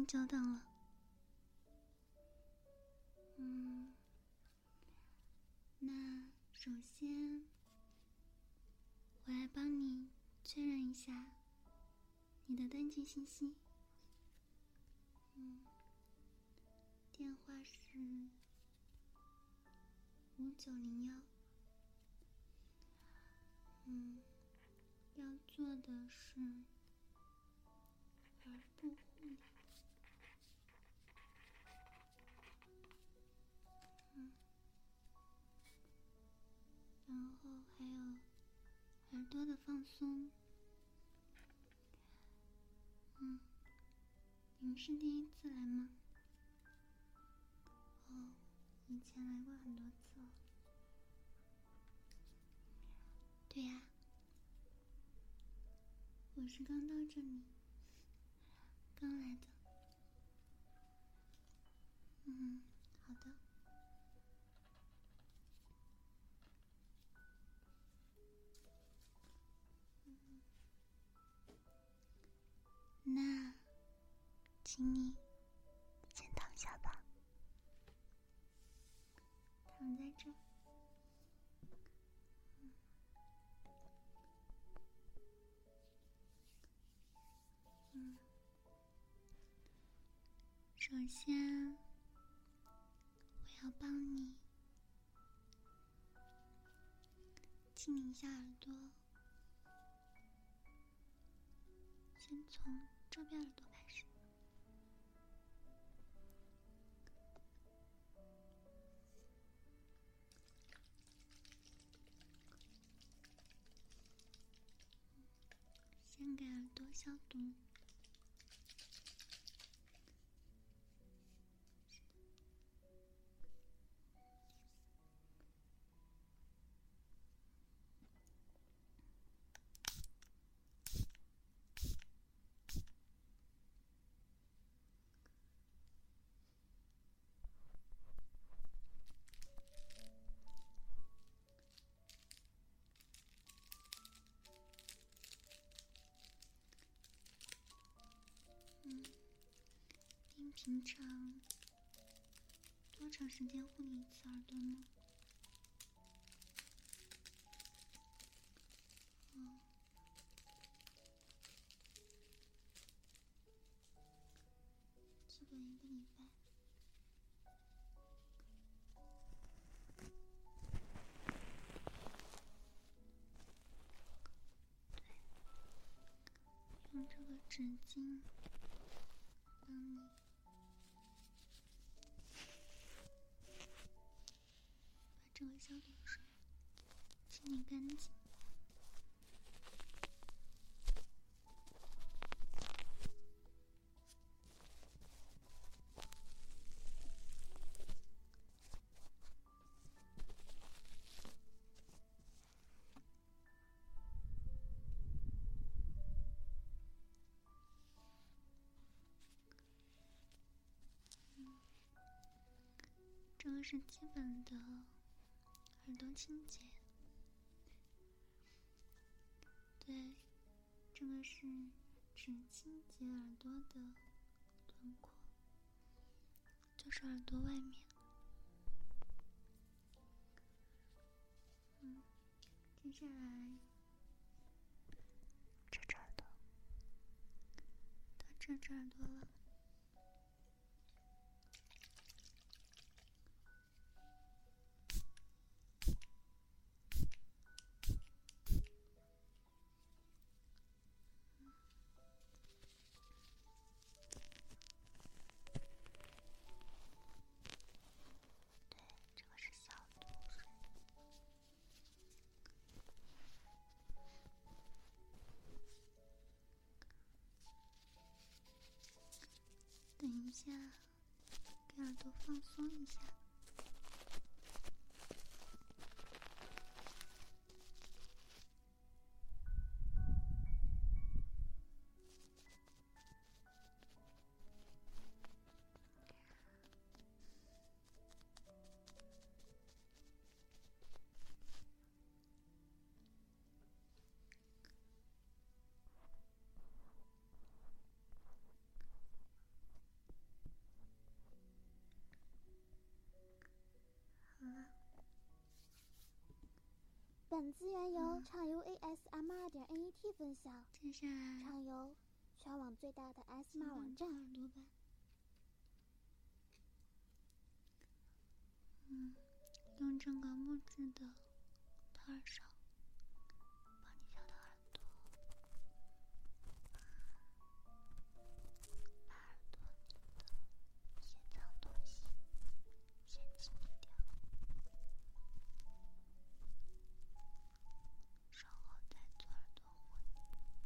久等了。那首先我来帮你确认一下你的登记信息。电话是5901。要做的是耳部护理。然后还有耳朵的放松。您是第一次来吗？哦，以前来过很多次了。对呀，我是刚到这里，刚来的。好的。那请你先躺下吧，躺在这儿。首先我要帮你清理一下耳朵，先从这边耳朵开始。先给耳朵消毒。您平常多长时间护理一次耳朵呢？基本1个礼拜。用这个纸巾帮你把这个消毒水清理干净。这个是基本的耳朵清洁。对，这个是只清洁耳朵的轮廓，就是耳朵外面。接下来这耳朵，到这耳朵了。等一下，给耳朵放松一下。 本资源由畅游 ASMR.net 分享。 接下来畅游全网最大的 ASMR 网站。 耳朵吧。用这个木质的套耳勺帮你调到耳朵，把耳朵里的一些脏东西先清理掉，稍后再做耳朵护理。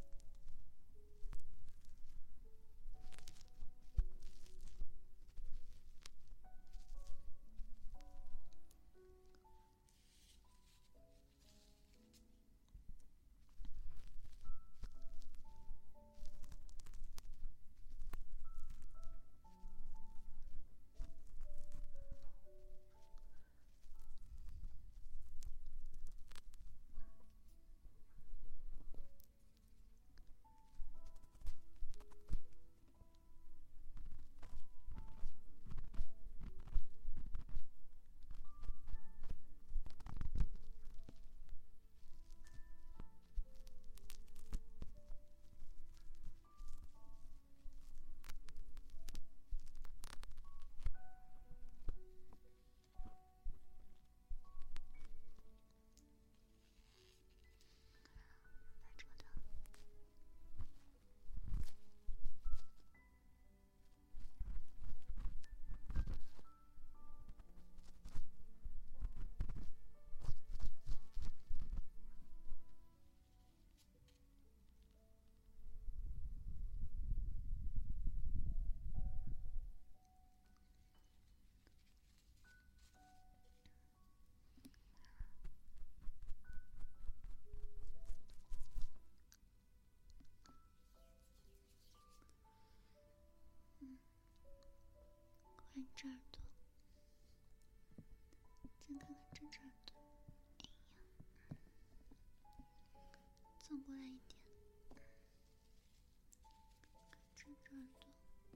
换只耳朵，再看看这只耳朵。哎呀，侧过来一点，这只耳朵。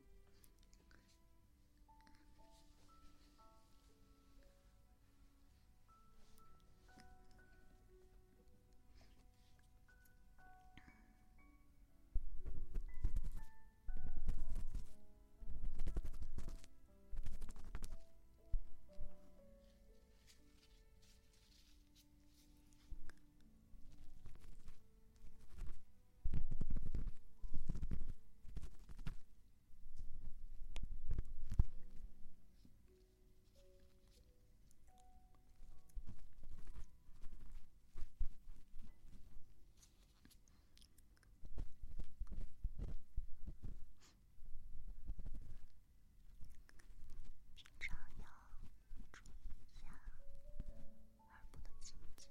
平常要注意一下耳部的清洁。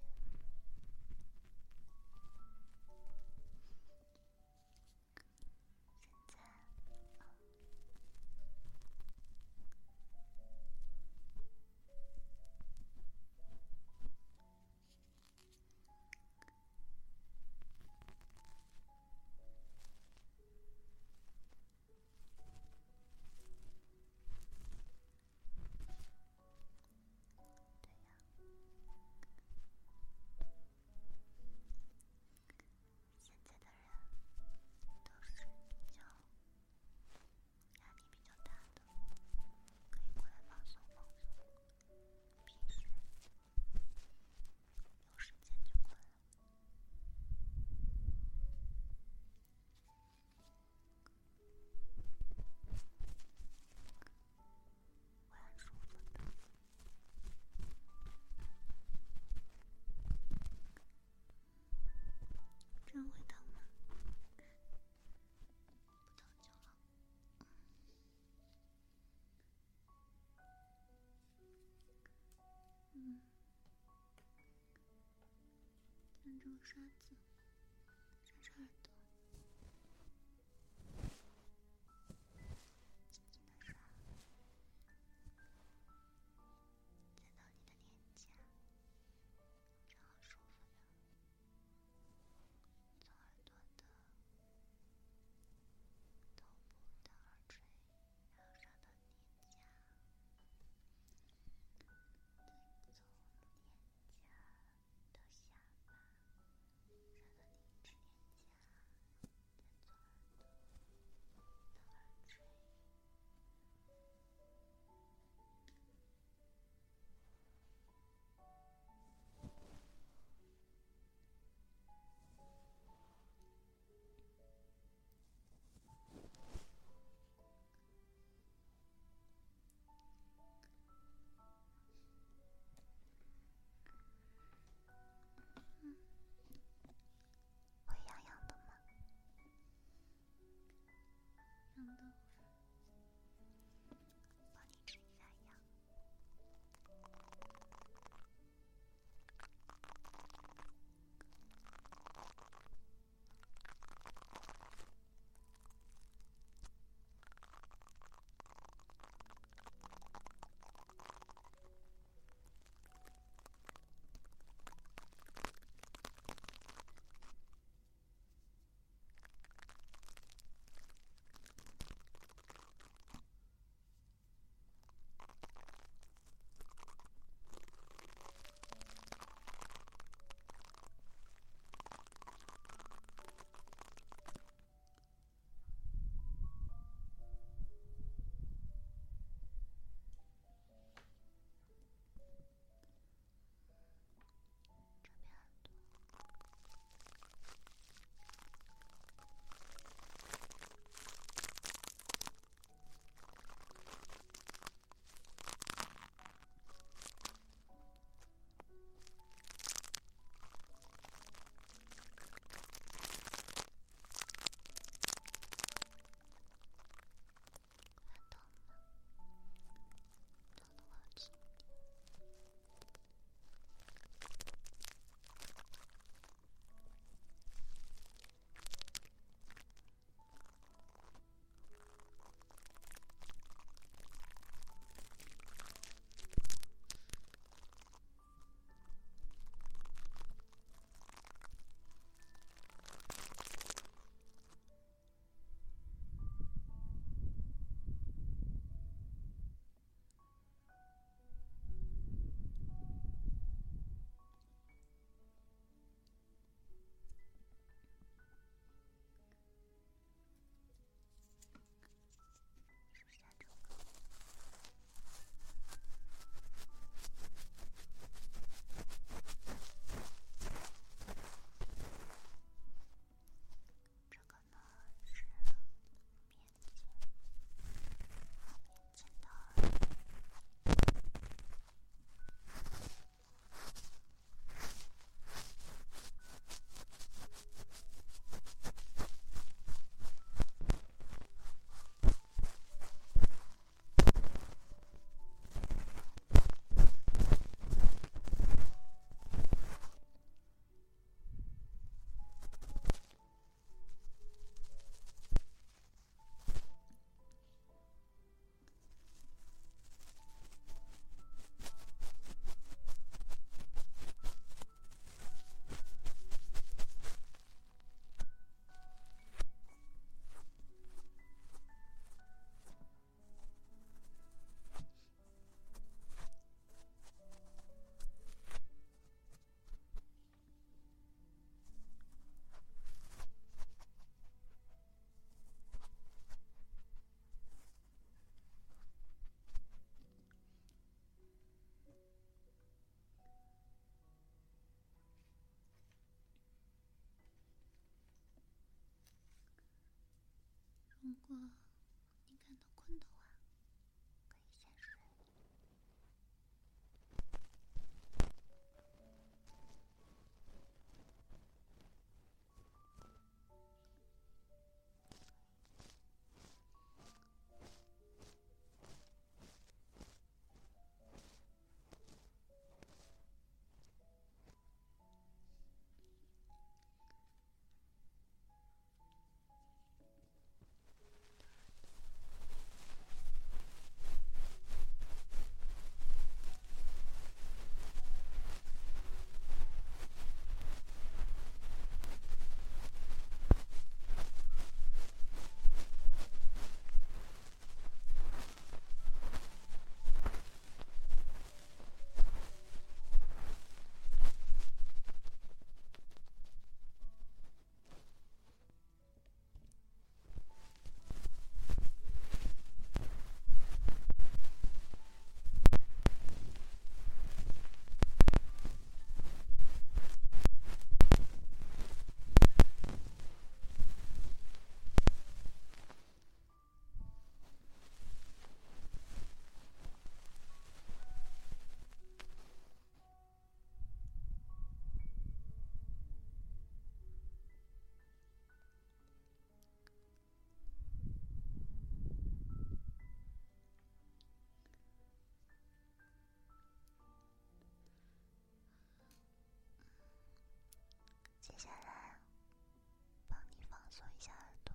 现在现在的人都是比较压力比较大的，可以过来放松放松。平时有时间就过来。会很舒服的。这样会疼吗？不疼就好。用这个刷子刷刷耳朵，轻轻的刷，再到你的脸颊，这好舒服的。从耳朵的头部到耳垂，然后上到脸颊，再从脸颊到下如果你感到困的话，可以先睡。接下来，帮你放松一下耳朵。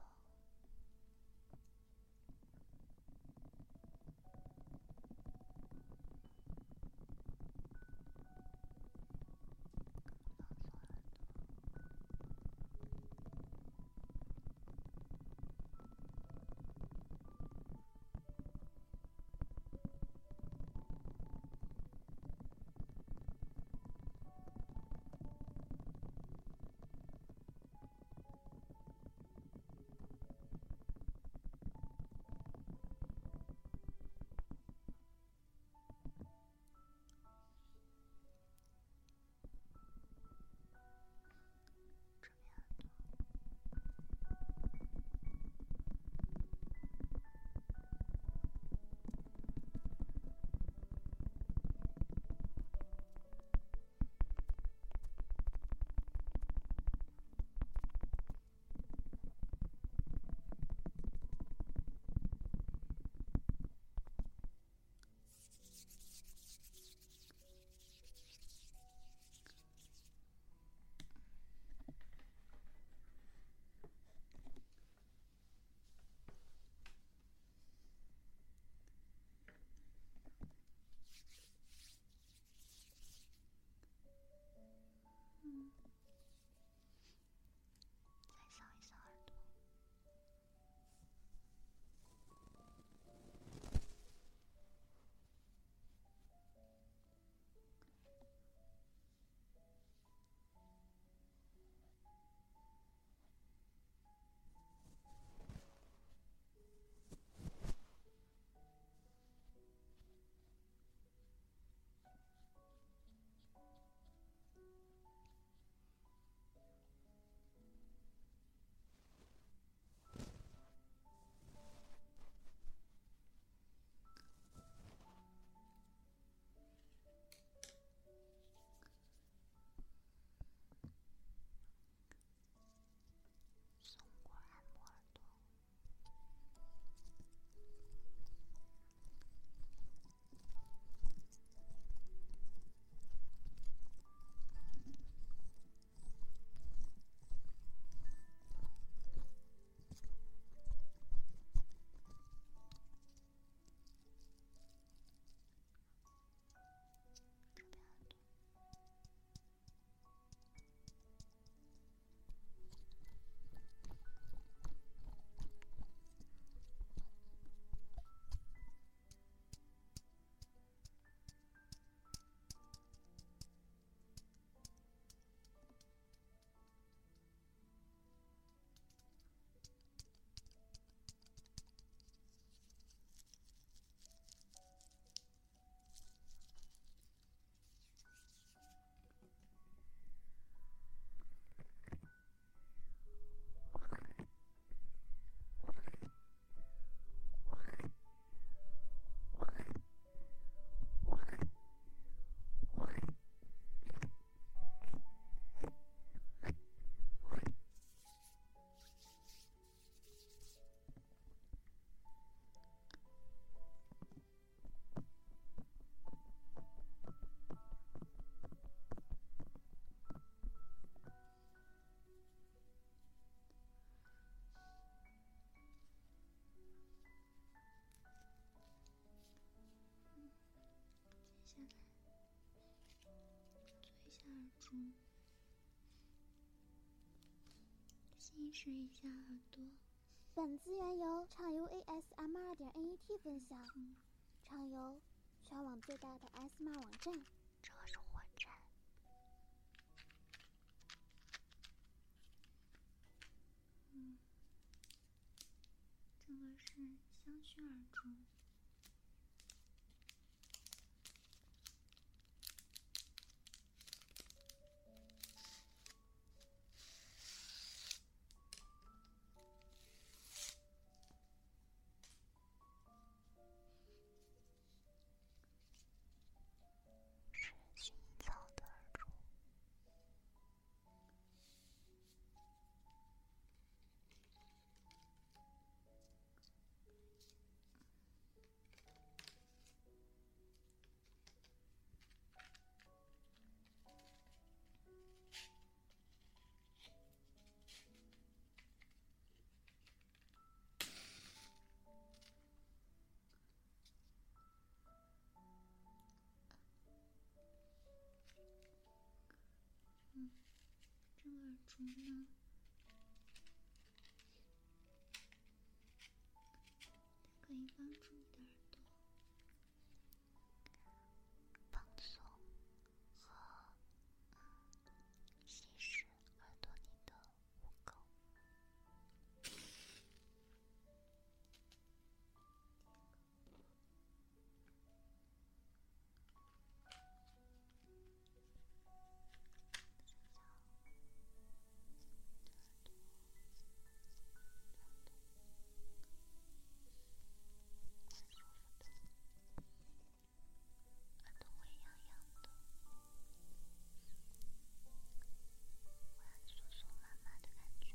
中，稀释一下耳朵。 本资源由畅游 ASMR.net 分享，畅游全网最大的 ASMR 网站。 这个是火柴。这个是香薰耳珠。是薰衣草的耳珠。这个耳珠呢，它可以帮助你的耳朵放松和稀释耳朵里的污垢。耳朵会痒痒的，我要酥酥麻麻的感觉。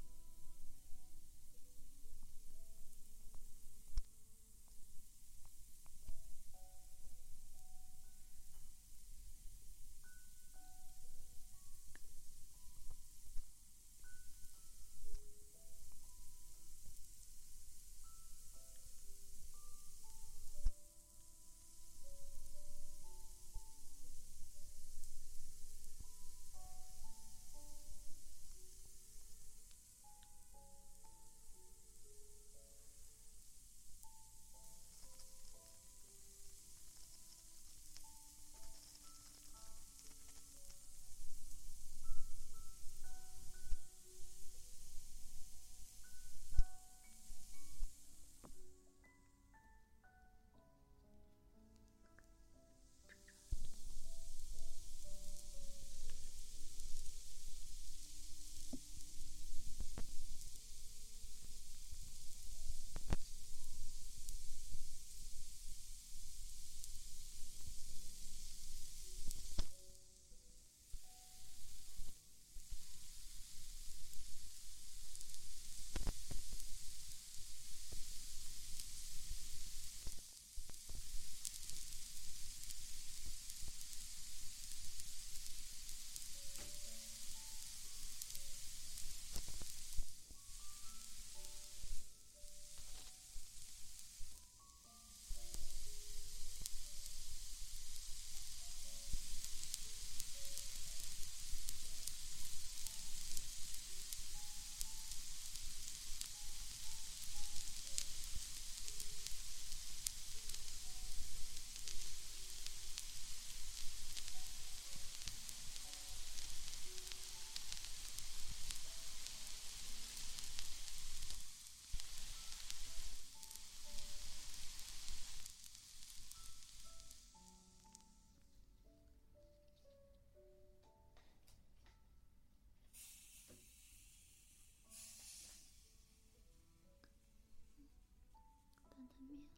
把它灭了。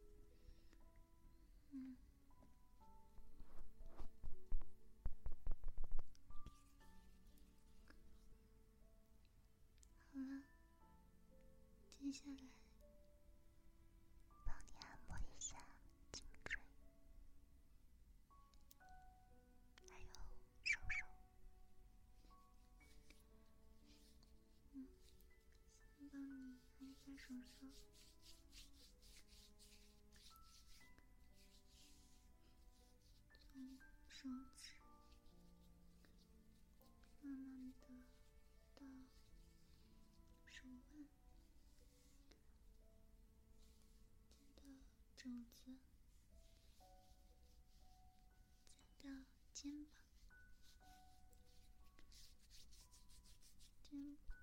好了，接下来帮你按摩一下颈椎，还有手手。先帮你按一下手手。从手指手腕，再到肘子，再到肩膀，肩膀。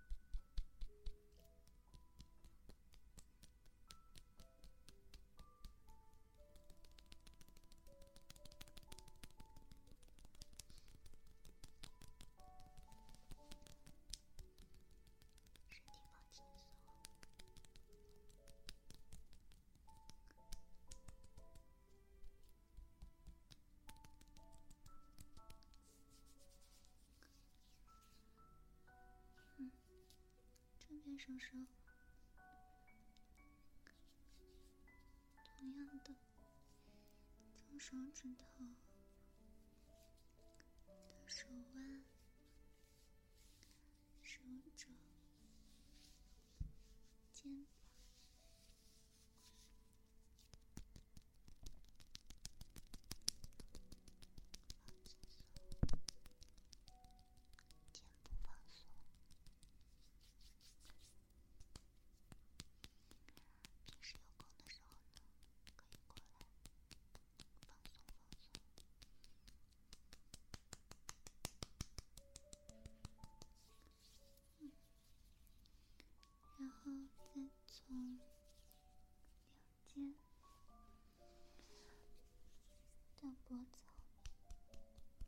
身体放轻松，这边手手，同样的，从手指头到手腕、手肘、肩膀。放轻松，肩部放松。平时有空的时候呢，可以过来放松放松。然后再从两肩到脖子后面。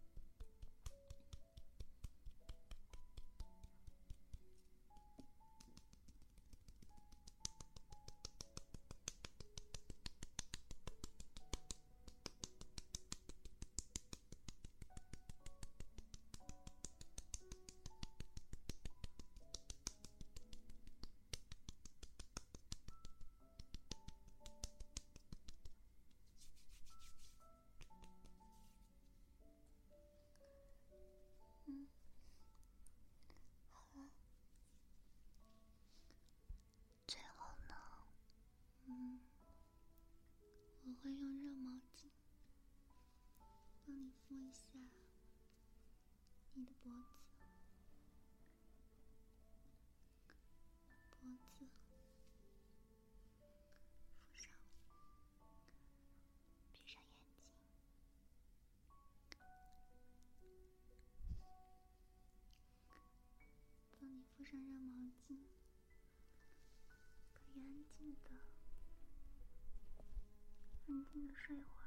好了，最后呢，我会用热毛巾帮你敷一下你的脖子，敷上，闭上眼睛，帮你敷上热毛巾，可以安静的睡会。